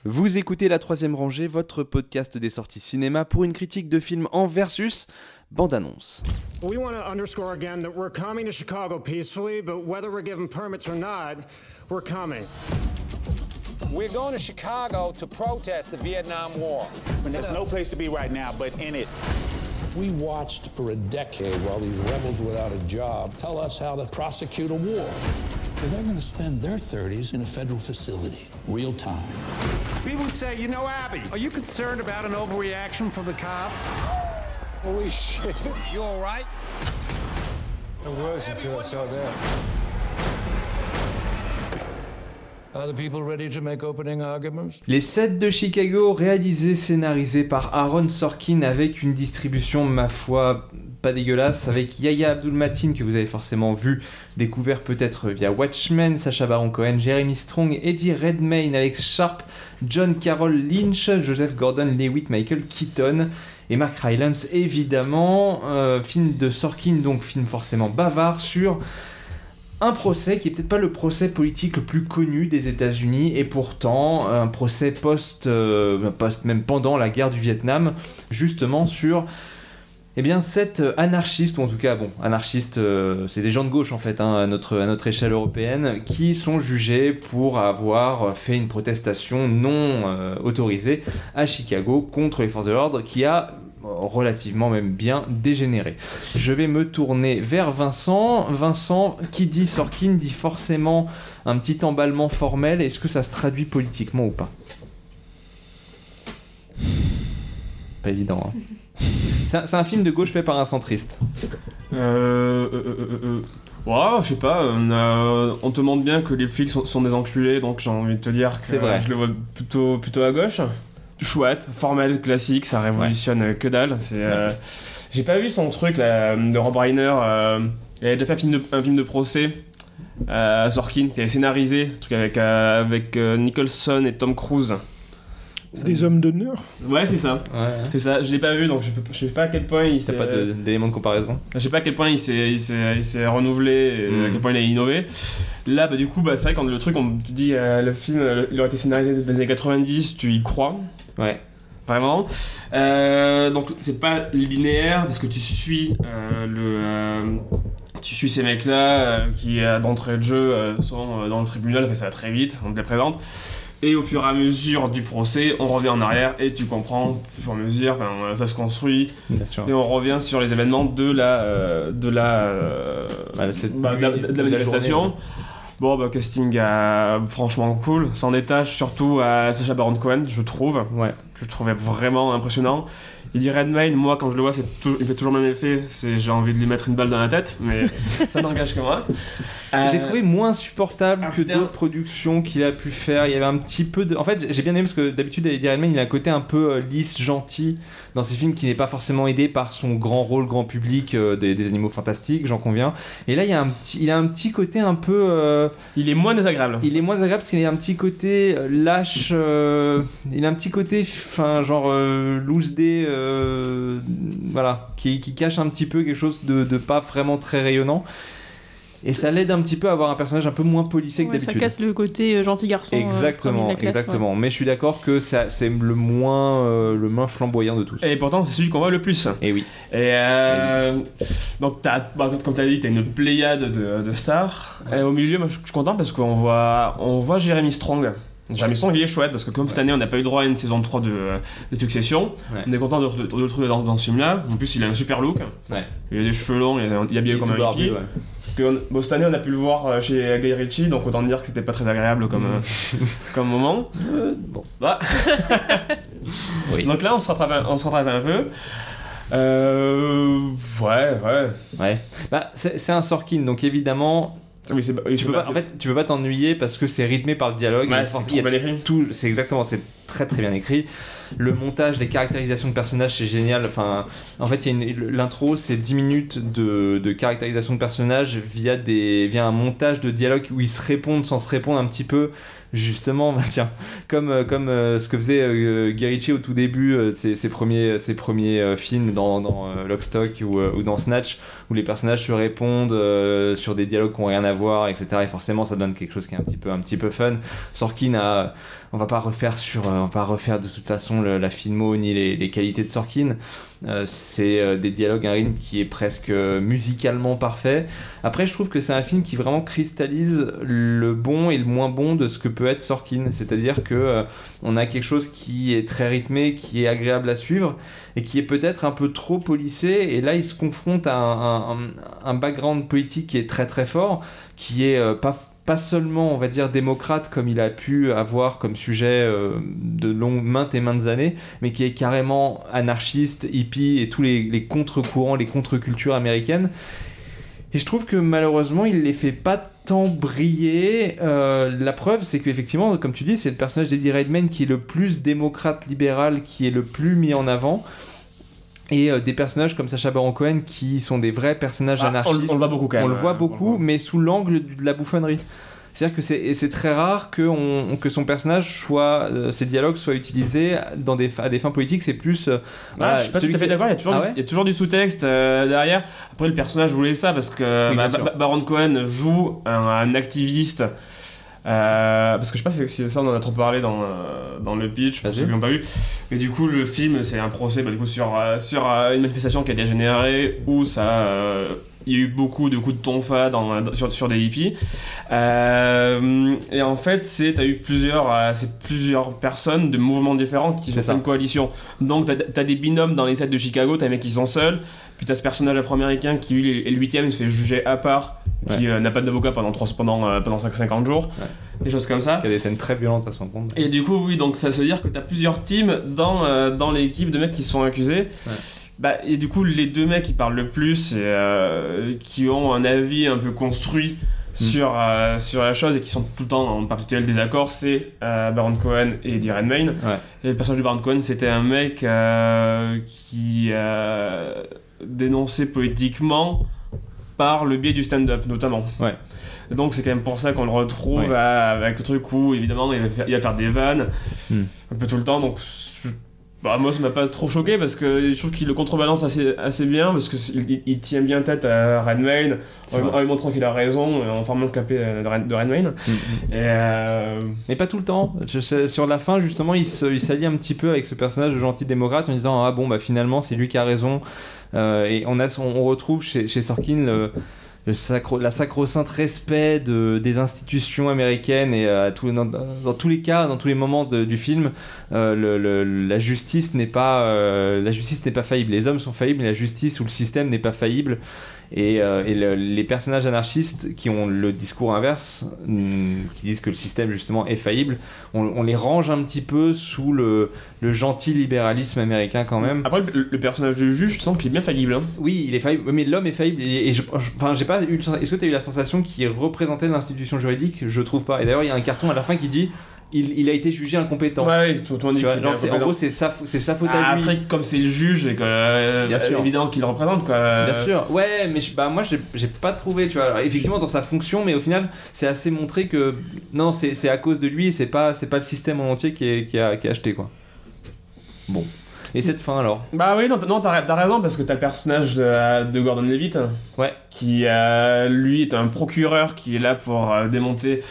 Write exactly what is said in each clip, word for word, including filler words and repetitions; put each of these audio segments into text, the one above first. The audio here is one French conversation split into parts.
Vous écoutez La Troisième Rangée, votre podcast des sorties cinéma pour une critique de film en versus bande-annonce. We want to underscore again that we're coming to Chicago peacefully, but whether we're given permits or not, we're coming. We're going to Chicago to protest the Vietnam War. And there's no place to be right now but in it. We watched for a decade while these rebels without a job tell us how to prosecute a war. They're going to spend their thirties in a federal facility, real time. People say, you know, Abby, are you concerned about an overreaction from the cops? Holy shit. You all right? I was until I saw that. Are the people ready to make opening arguments? Les sept de Chicago, réalisés, scénarisés par Aaron Sorkin avec une distribution, ma foi, pas dégueulasse, avec Yahya Abdul-Mateen que vous avez forcément vu, découvert peut-être via Watchmen, Sacha Baron Cohen, Jeremy Strong, Eddie Redmayne, Alex Sharp, John Carroll Lynch, Joseph Gordon-Levitt, Michael Keaton et Mark Rylance évidemment. Euh, film de Sorkin, donc film forcément bavard sur un procès qui est peut-être pas le procès politique le plus connu des États-Unis et pourtant un procès post, euh, post même pendant la guerre du Vietnam, justement sur eh bien sept anarchistes, ou en tout cas bon anarchistes, euh, c'est des gens de gauche en fait hein, à notre à notre échelle européenne, qui sont jugés pour avoir fait une protestation non euh, autorisée à Chicago contre les forces de l'ordre, qui a relativement même bien dégénéré. Je vais me tourner vers Vincent. Vincent, qui dit Sorkin dit forcément un petit emballement formel. Est-ce que ça se traduit politiquement ou pas ? Pas évident, hein. C'est un, c'est un film de gauche fait par un centriste. Euh... euh, euh, euh ouais, je sais pas, on, a, on te montre bien que les flics sont, sont des enculés, donc j'ai envie de te dire que c'est vrai. Je le vois plutôt, plutôt à gauche. Chouette, formel, classique, ça révolutionne ouais. que dalle. C'est, euh, j'ai pas vu son truc là, de Rob Reiner. Euh, il avait déjà fait un film de, un film de procès à euh, Sorkin qui avait scénarisé, un truc avec, euh, avec euh, Nicholson et Tom Cruise. Des ça... hommes d'honneur. Ouais, c'est ça. Ouais. C'est ça. Je l'ai pas vu, donc je, peux, je sais pas à quel point il s'est. T'as pas de, d'éléments de comparaison. Je sais pas à quel point il s'est, il s'est, il s'est renouvelé, et mm. à quel point il a innové. Là, bah du coup, bah c'est vrai quand le truc, on te dit euh, le film, le, il aurait été scénarisé dans les années quatre-vingt-dix, tu y crois. Ouais. Vraiment. Euh, donc c'est pas linéaire parce que tu suis euh, le. Euh, tu suis ces mecs-là euh, qui d'entrée de jeu euh, sont dans le tribunal, fait ça va très vite, on te les présente. Et au fur et à mesure du procès, on revient en arrière et tu comprends, au fur et à mesure, enfin, ça se construit. Bien sûr. Et on revient sur les événements de la, euh, de la, euh, bah, cette bah, de la, de la manifestation. Ouais. Bon, bah, casting euh, franchement cool. S'en détache surtout à Sacha Baron Cohen, je trouve. Ouais. Que je trouvais vraiment impressionnant. Il dit Redmayne, moi quand je le vois, c'est toujours, il fait toujours le même effet. C'est, j'ai envie de lui mettre une balle dans la tête, mais ça n'engage que moi. Euh... J'ai trouvé moins insupportable ah, que putain. d'autres productions qu'il a pu faire. Il y avait un petit peu de. En fait, j'ai bien aimé parce que d'habitude, Eddie Redmayne, il a un côté un peu euh, lisse, gentil dans ses films qui n'est pas forcément aidé par son grand rôle grand public euh, des, des animaux fantastiques, j'en conviens. Et là, il y a un petit, il a un petit côté un peu. Euh... Il est moins désagréable. Il est moins désagréable parce qu'il a un petit côté lâche. Euh... Il a un petit côté, enfin, genre euh, loose day, euh... voilà, qui, qui cache un petit peu quelque chose de, de pas vraiment très rayonnant. Et ça l'aide un petit peu à avoir un personnage un peu moins policé que ouais, d'habitude. Ça casse le côté euh, gentil garçon. Exactement, euh, classe, exactement. Ouais. Mais je suis d'accord que ça, c'est le moins, euh, le moins flamboyant de tous. Et pourtant, c'est celui qu'on voit le plus. Et oui. Et euh, donc, t'as, bah, comme tu as dit, tu as une pléiade de, de stars. Ouais. Et au milieu, moi, je suis content parce qu'on voit, on voit Jeremy Strong. Jeremy Strong, il est chouette parce que comme ouais. cette année, on n'a pas eu droit à une saison trois de, de Succession. Ouais. On est content de, de, de le trouver dans, dans ce film-là. En plus, il a un super look. Ouais. Il a des cheveux longs, il, a, il est habillé comme un hippie. Ouais. Que, bon, cette année on a pu le voir chez Guy Ritchie, donc autant dire que c'était pas très agréable comme, euh, comme moment. Euh, bon. Bah. Oui. Donc là on se rattrape, on se rattrape un peu. Euh, ouais, ouais. Ouais. Bah, c'est, c'est un Sorkin, donc évidemment. Oui, c'est, oui, tu peux pas, en fait, tu peux pas t'ennuyer parce que c'est rythmé par le dialogue. Ouais, c'est trop bien écrit. Tout, c'est exactement, c'est très très bien écrit. Le montage, les caractérisations de personnages, c'est génial. Enfin, en fait, il y a une, l'intro, c'est dix minutes de, de caractérisation de personnages via, des, via un montage de dialogue où ils se répondent sans se répondre un petit peu. Justement, bah tiens, comme, comme euh, ce que faisait euh, Guy Ritchie au tout début euh, de ses, ses premiers, ses premiers euh, films dans, dans euh, Lock, Stock ou, euh, ou dans Snatch, où les personnages se répondent euh, sur des dialogues qui n'ont rien à à voir, et cetera. Et forcément, ça donne quelque chose qui est un petit peu, un petit peu fun. Sorkin a, on va pas refaire sur, on va pas refaire de toute façon le, la filmo ni les, les qualités de Sorkin. Euh, c'est euh, des dialogues, un rythme qui est presque euh, musicalement parfait. Après, je trouve que c'est un film qui vraiment cristallise le bon et le moins bon de ce que peut être Sorkin. C'est-à-dire que euh, on a quelque chose qui est très rythmé, qui est agréable à suivre et qui est peut-être un peu trop policé. Et là, il se confronte à un, un, un background politique qui est très très fort, qui est euh, pas pas seulement, on va dire, démocrate comme il a pu avoir comme sujet euh, de longues, maintes et maintes années, mais qui est carrément anarchiste, hippie et tous les, les contre-courants, les contre-cultures américaines. Et je trouve que malheureusement, il les fait pas tant briller. Euh, la preuve, c'est qu'effectivement, comme tu dis, c'est le personnage d'Eddie Redmayne qui est le plus démocrate libéral, qui est le plus mis en avant. Et euh, des personnages comme Sacha Baron Cohen qui sont des vrais personnages ah, anarchistes. On, on le voit beaucoup quand même. On le voit euh, beaucoup, mais sous l'angle de la bouffonnerie. C'est-à-dire que c'est, c'est très rare que, on, que son personnage soit, euh, ses dialogues soient utilisés dans des, à des fins politiques. C'est plus. Euh, voilà, ah, je suis pas tout à fait d'accord. Il y a toujours, ah ouais du, il y a toujours du sous-texte euh, derrière. Après, le personnage voulait ça parce que oui, bah, ba- Baron Cohen joue un, un activiste. Euh, parce que je sais pas si, si ça on en a trop parlé dans, euh, dans le pitch pour ceux qui l'ont pas vu, mais du coup le film c'est un procès bah, du coup, sur, euh, sur euh, une manifestation qui a dégénéré où ça euh, il y a eu beaucoup de coups de tonfa dans, dans, sur, sur des hippies euh, et en fait c'est, t'as eu plusieurs, euh, c'est plusieurs personnes de mouvements différents qui font une coalition, donc t'as, t'as des binômes dans les sets de Chicago, t'as des mecs qui sont seuls, puis t'as ce personnage afro-américain qui lui est le huitième, il se fait juger à part, qui ouais. euh, n'a pas d'avocat pendant, trois, pendant, euh, pendant cinquante jours, ouais. Des choses comme ça. Il y a des scènes très violentes à son compte. Et du coup, oui, donc ça veut dire que t'as plusieurs teams dans, euh, dans l'équipe de mecs qui se sont accusés. Ouais. Bah, et du coup, les deux mecs qui parlent le plus et euh, qui ont un avis un peu construit mmh. sur, euh, sur la chose et qui sont tout le temps en perpétuel désaccord, c'est euh, Baron Cohen et Eddie Redmayne. Ouais. Et le personnage de Baron Cohen, c'était un mec euh, qui euh, dénonçait politiquement par le biais du stand-up notamment. Ouais. Et donc c'est quand même pour ça qu'on le retrouve ouais. à, avec le truc où évidemment il va faire, il va faire des vannes mm. un peu tout le temps, donc je, bah, moi ça m'a pas trop choqué parce que je trouve qu'il le contrebalance assez, assez bien parce qu'il il, il tient bien tête à Redmayne en, en lui montrant qu'il a raison en formant le clapet de, de Redmayne. Mm. Et euh... mais pas tout le temps. Je sais, sur la fin justement il, se, il s'allie un petit peu avec ce personnage de gentil démocrate en disant ah bon bah finalement c'est lui qui a raison. Euh, et on, a son, on retrouve chez, chez Sorkin le, le sacro, la sacro-sainte respect de, des institutions américaines et euh, tout, dans, dans tous les cas, dans tous les moments de, du film, euh, le, le, la justice n'est pas euh, la justice n'est pas faillible. Les hommes sont faillibles, mais la justice ou le système n'est pas faillible. Et, euh, et le, les personnages anarchistes qui ont le discours inverse, qui disent que le système justement est faillible, on, on les range un petit peu sous le, le gentil libéralisme américain quand même. Après le, le personnage du juge, je sens qu'il est bien faillible. Hein. Oui, il est faillible, mais l'homme est faillible. Et, et je, je, enfin, j'ai pas eu. Est-ce que tu as eu la sensation qu'il représentait l'institution juridique ? Je trouve pas. Et d'ailleurs, il y a un carton à la fin qui dit. Il, il a été jugé incompétent. Ouais, tout le monde dit qu'il c'est, en gros, c'est sa, c'est sa faute ah, à lui. Après, comme c'est le juge, et que, euh, Bien sûr. Évidemment qu'il le représente, quoi. Bien sûr. Ouais, mais je, bah, moi, j'ai, j'ai pas trouvé, tu vois. Alors, effectivement, dans sa fonction, mais au final, c'est assez montré que non, c'est, c'est à cause de lui et c'est pas, c'est pas le système en entier qui est, qui a, qui a acheté, quoi. Bon. Et cette fin alors ? Bah oui, non, non t'as, t'as raison parce que t'as le personnage de, de Gordon Levitt, ouais, qui euh, lui est un procureur qui est là pour euh, démonter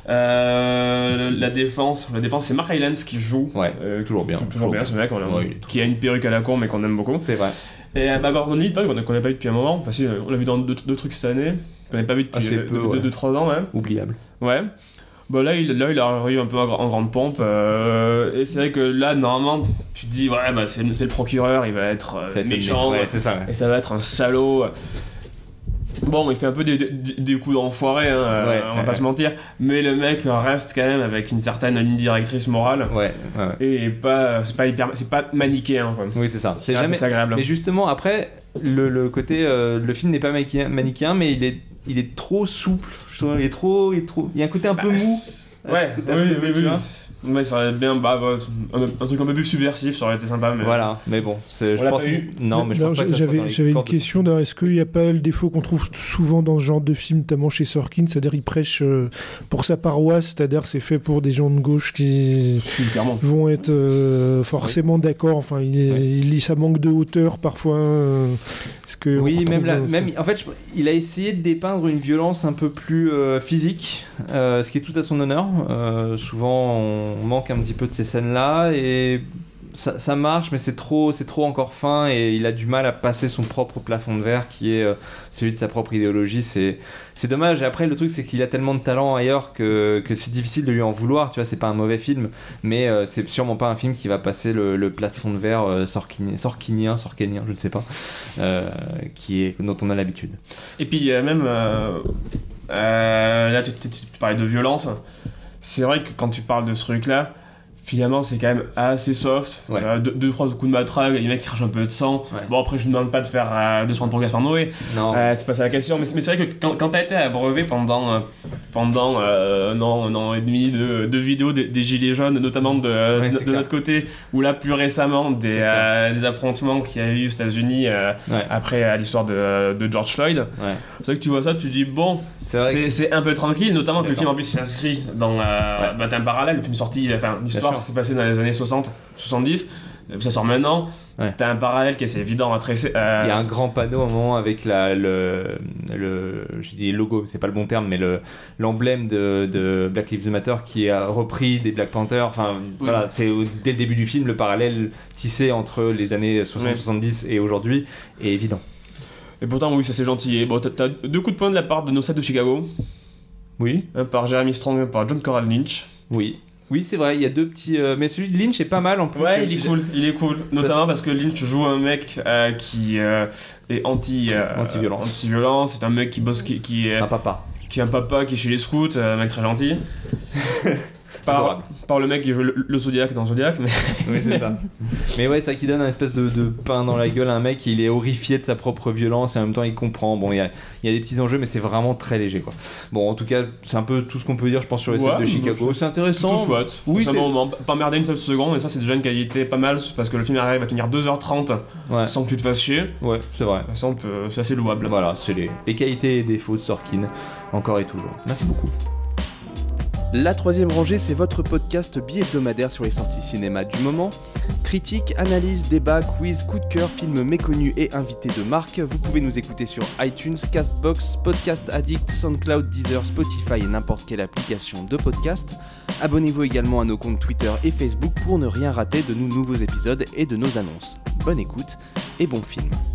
euh, la défense. La défense, c'est Mark Rylance qui joue. Ouais, euh, toujours bien. Toujours, toujours bien, ce mec, on a, ouais, qui a une perruque à la con mais qu'on aime beaucoup. C'est vrai. Et bah Gordon Levitt, qu'on n'a pas vu depuis un moment. Enfin si, on l'a vu dans deux, deux trucs cette année. Qu'on n'a pas vu depuis deux trois ans, ouais. Oubliable. Ouais. Bah là il, là, il a arrivé un peu en, en grande pompe. Euh, et c'est vrai que là, normalement, tu te dis, ouais, bah c'est, c'est le procureur, il va être euh, méchant. Ouais, c'est ça, ouais. Et ça va être un salaud. Bon, il fait un peu des, des, des coups d'enfoiré, hein, ouais, on va ouais, pas ouais. se mentir. Mais le mec reste quand même avec une certaine ligne directrice morale. Ouais, ouais, ouais. Et pas, c'est pas hyper, c'est pas manichéen, quoi. Oui, c'est ça. C'est, c'est jamais c'est agréable. Mais justement, après, le, le côté, euh, le film n'est pas manichéen, manichéen, mais il est, il est trop souple. Je trouve, il est trop, il est trop, il y a un côté un peu bah, mou. Ouais, oui, oui, oui, oui. Ouais, ça aurait bien, bah, bah, un, un truc un peu plus subversif, ça aurait été sympa. Mais... Voilà, mais bon, c'est, je l'a pense pas que... eu. Non, mais je Non, pense pas que ça soit j'avais, dans les j'avais une cordes de- question, d'ailleurs, est-ce qu'il n'y a pas le défaut qu'on trouve souvent dans ce genre de film, notamment chez Sorkin, c'est-à-dire il prêche euh, pour sa paroisse, c'est-à-dire c'est fait pour des gens de gauche qui Si, clairement. vont être euh, forcément d'accord, enfin il, est, Oui. il, ça manque de hauteur parfois. euh, est-ce que on Oui, retrouve, même, la, euh, même en fait, je- il a essayé de dépeindre une violence un peu plus euh, physique, euh, ce qui est tout à son honneur. Euh, souvent, on manque un petit peu de ces scènes-là et ça, ça marche, mais c'est trop, c'est trop encore fin et il a du mal à passer son propre plafond de verre qui est euh, celui de sa propre idéologie. C'est, c'est dommage. Et après, le truc, c'est qu'il a tellement de talent ailleurs que, que c'est difficile de lui en vouloir. Tu vois, c'est pas un mauvais film, mais euh, c'est sûrement pas un film qui va passer le, le plafond de verre euh, sorkinien, sorkinien, sorkinien, je ne sais pas, euh, qui est, dont on a l'habitude. Et puis euh, même, euh, euh, là tu, tu, tu parlais de violence, c'est vrai que quand tu parles de ce truc-là, finalement c'est quand même assez soft. Ouais. T'as deux, deux, trois coups de matraque, les mecs qui crachent un peu de sang. Ouais. Bon après je ne demande pas de faire euh, deux secondes pour Gaspard Noé, Non. euh, c'est pas ça la question, mais, mais c'est vrai que quand, quand t'as été abreuvé pendant, euh, pendant euh, un an, un an et demi de, de vidéos des, des gilets jaunes, notamment de, Ouais, de, c'est de notre côté, ou là plus récemment des, C'est clair. euh, des affrontements qu'il y a eu aux États-Unis euh, Ouais. après euh, l'histoire de, de George Floyd. Ouais. C'est vrai que tu vois ça, tu te dis bon, C'est vrai. c'est, c'est un peu tranquille, notamment que le D'accord. film en plus il s'inscrit dans euh, Ouais. bah, t'as un parallèle, le film sorti, enfin l'histoire Bien sûr. s'est passée dans les années soixante, soixante-dix, euh, ça sort maintenant, Ouais. t'as un parallèle qui est assez évident à tracer. euh, Il y a un grand panneau au moment avec la, le, le, je dis logo, mais c'est pas le bon terme, mais le, l'emblème de, de Black Lives Matter qui a repris des Black Panthers. Enfin, voilà, c'est au- dès le début du film, le parallèle tissé entre les années soixante Ouais. soixante-dix et aujourd'hui est évident. Et pourtant oui, ça c'est gentil. Et bon, t'as, t'as deux coups de poing de la part de nos sets de Chicago, Oui, un par Jeremy Strong, un par John Coral Lynch. oui. Oui, c'est vrai, il y a deux petits. euh, mais celui de Lynch est pas mal en plus. Ouais, J'ai- il est j'ai- cool, il est cool. Notamment parce que Lynch joue un mec euh, qui euh, est anti, euh, Anti-violence. anti-violence. C'est un mec qui bosse, qui, qui est Un papa. qui est un papa qui est chez les scouts, un mec très gentil. par, Adorable. par le mec qui joue le, le Zodiac dans Zodiac, mais Oui, c'est ça. Mais ouais, c'est ça qui donne un espèce de, de pain dans la gueule à un mec, il est horrifié de sa propre violence et en même temps il comprend. Bon, il y a, il y a des petits enjeux, mais c'est vraiment très léger, quoi. Bon, en tout cas, c'est un peu tout ce qu'on peut dire, je pense, sur les Ouais, sets de Chicago. bah, C'est intéressant. tout chouette. Oui, c'est un c'est- bon moment. Pas merder une seule seconde, mais ça c'est déjà une qualité pas mal parce que le film arrive à tenir deux heures trente Ouais, sans que tu te fasses chier. ouais, c'est vrai. Ça, on peut- c'est assez louable. Voilà, c'est les, les qualités et défauts de Sorkin, encore et toujours. Merci beaucoup. La troisième rangée, c'est votre podcast bi-hebdomadaire sur les sorties cinéma du moment. Critiques, analyses, débats, quiz, coup de cœur, films méconnus et invités de marque. Vous pouvez nous écouter sur iTunes, Castbox, Podcast Addict, SoundCloud, Deezer, Spotify et n'importe quelle application de podcast. Abonnez-vous également à nos comptes Twitter et Facebook pour ne rien rater de nos nouveaux épisodes et de nos annonces. Bonne écoute et bon film.